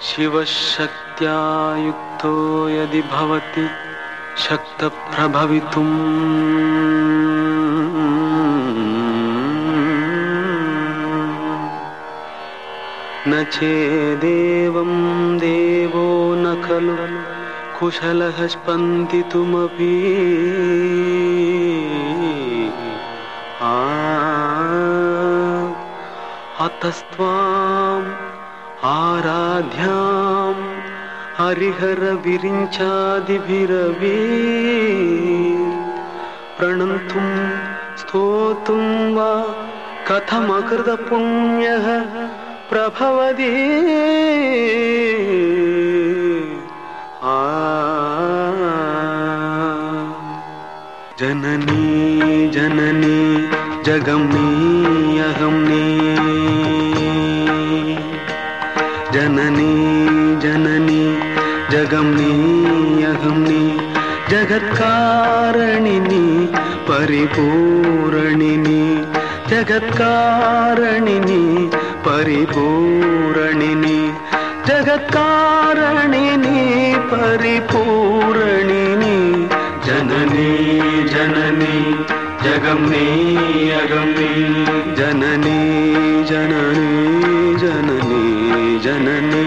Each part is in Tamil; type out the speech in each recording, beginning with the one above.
शिवशक्त्या युक्तो यदि भवति शक्तप्रभवितुम् न चेदेवं देवो न खलु कुशलः स्पन्दितुमपि अतस्त्वाम् आराध्यां हरिहरविरिञ्चादिभिरपि प्रणन्तुं स्तोतुं वा कथमकृतपुण्यः प्रभवति जननी जननी जगमनी अहमनी जननी जननी जगमनी अहमनी जगत्कारणिनी परिपूरणिनी जगत्कारणिनी परिपूरणिनी जगत्कारणिनी परिपूरणिनी जननी जननी जगमनी अगमनी जननी जननी जननी जननी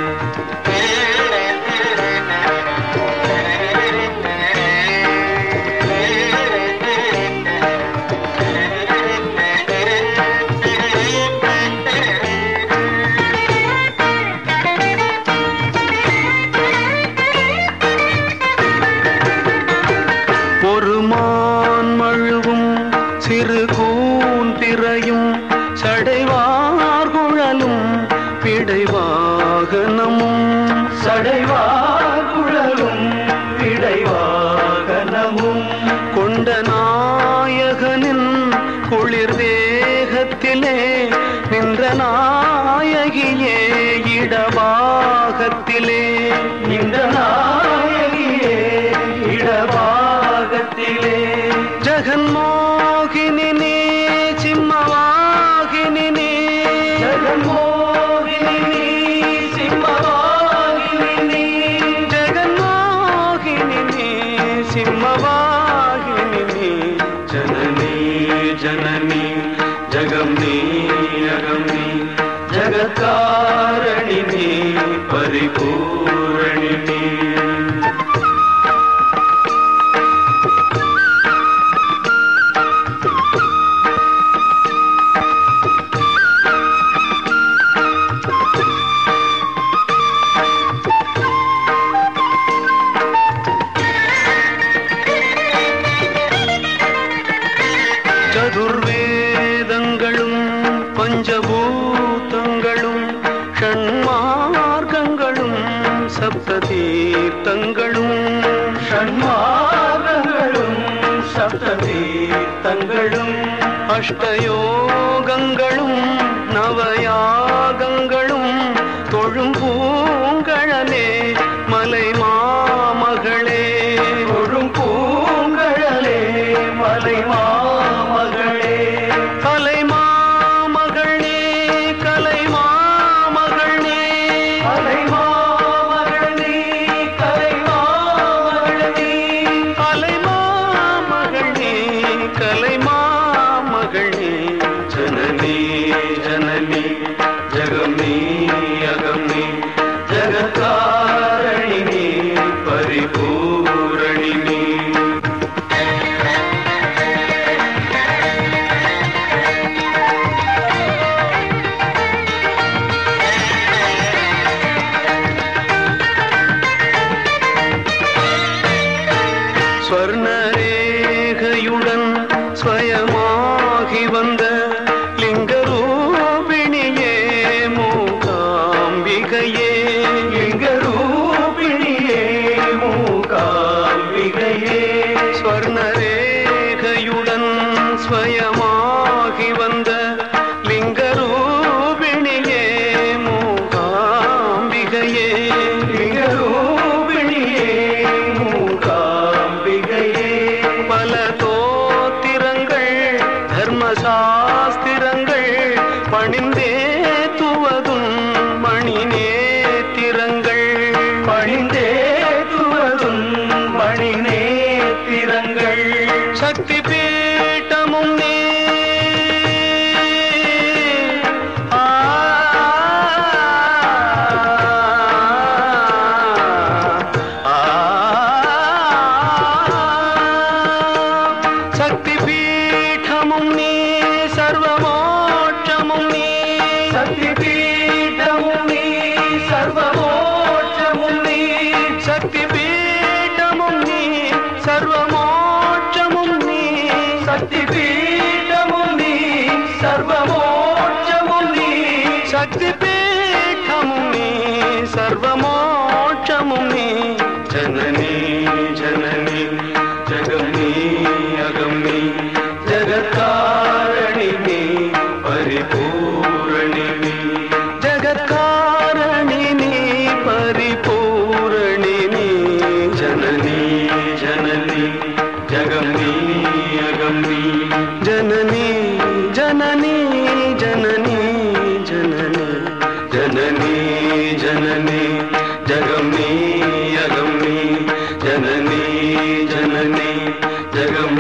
சிறுகூன்பிறையும் சடைவார்குழலும் பிடைவாகனமும் சடைவார்குழலும் பிடைவாகனமும் கொண்ட நாயகனின் குளிர் தேகத்திலே நின்ற நாயகியே இடபாகத்திலே நின்ற நாயகியே இடபாகத்திலே ஜகன்மோகினி சிம்மவாகினி ஜகன்மோகினி சிம்மவாகினி ஜகன்மோகினி சிம்மவாகினி ஜனனி ஜனனி ஜகம்னி அகம்னி ஜகத்காரணினி பரிபூரணினி சதுர்வேதங்களும் பஞ்சபூதங்களும் ஷண்மார்க்கங்களும் சப்ததீர்த்தங்களும் ஷண்மார்க்கங்களும் சப்ததீர்த்தங்களும் அஷ்டயோகங்களும் நவயாகங்களும் தொழும் பூங்கழலே மலை மாமகளே தொழும் பூங்கழலே மலை மாமகளே கலைமாமகளே கலைமாமகளே கலைமாமகளே கலைமாமகளே கலைமாமகளே கலைமாமகளே ஜனனி ஜனனி ஜகம்னி அகம்னி ஜகத்காரணினி பரிபூரணினி ஸ்வர்ணரேகையுடன் ஸ்வயமாகி வந்த லிங்கரூபிணியே மூகாம்பிகையே லிங்கரூபிணியே மூகாம்பிகையே ஸ்வர்ணரேகையுடன் ஸ்வயமாகி வந்த லிங்கரூபிணியே மூகாம்பிகையே லிங்கரூபிணியே மூகாம்பிகையே பல தோத்திரங்கள் தர்மசாஸ்திரங்கள் பணிந்தே துவதும் மணி நேத்திர శక్తి పీఠము నీ సర్వమోక్షము నీ జననీ జననీ జగం నీ అగం నీ జగత్కారణి నీ పరిపూరణి నీ జగత్కారణి నీ పరిపూరణి నీ జననీ జననీ జగం నీ అగం నీ జననీ జననీ జననీ జననీ జననీ జననీ జగం నీ అగం నీ జననీ జననీ జగం